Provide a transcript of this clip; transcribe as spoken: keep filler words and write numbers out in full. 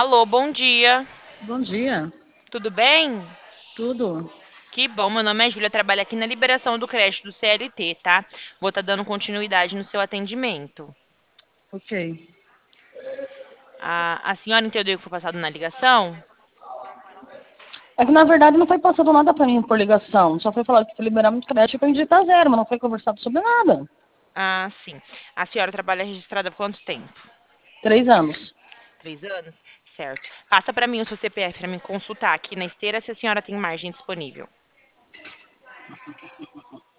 Alô, bom dia. Bom dia, Tudo bem? tudo Que bom, meu nome é Júlia, trabalho aqui na liberação do crédito do C L T, tá? Vou estar dando continuidade no seu atendimento. ok. A, a senhora entendeu o que foi passado na ligação? É que na verdade não foi passado nada pra mim por ligação, só foi falado que foi liberar muito crédito pra digitar zero, mas não foi conversado sobre nada. Ah, sim. A senhora trabalha registrada há quanto tempo? Três anos. Três anos? Certo. Passa para mim o seu C P F para me consultar aqui na esteira se a senhora tem margem disponível.